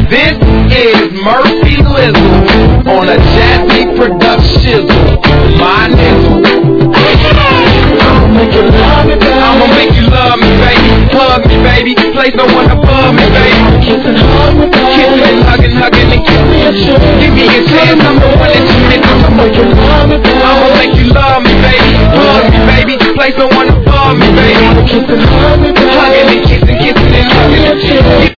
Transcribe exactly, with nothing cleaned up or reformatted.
This is Murphy Lizzle on a Jazzy production. My nizzle. I'ma make you love me, baby. I'ma make you love me, baby. Hug me, baby. Place no one above me, baby. Kiss and hug me, baby. Kissing and hugging, hugging and give me a chance. Give me a chance. I'm the one that you miss. I'ma make you love me, baby.